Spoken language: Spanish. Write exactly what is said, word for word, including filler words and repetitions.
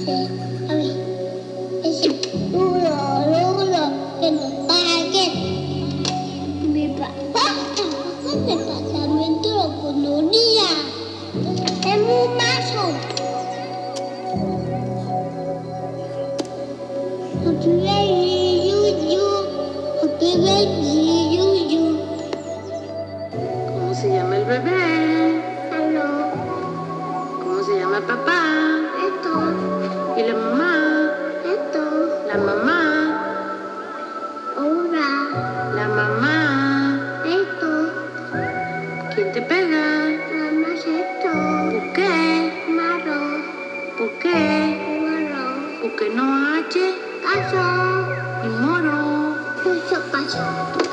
dice, a ver, dice, uno, uno, que no pague. Mi papá trabaja en el departamento de economía. Es un mazo. Happy baby, you, you. Happy baby, you, you. ¿Cómo se llama el bebé? Hello. ¿Cómo se llama el papá? Esto, ¿Y la mamá? esto, La mamá. ahora, La mamá. esto, ¿Quién te pega? mamá, esto, ¿Por qué? malo, ¿Por qué? malo, ¿Por qué no H? caso, Ni moro. mucho caso.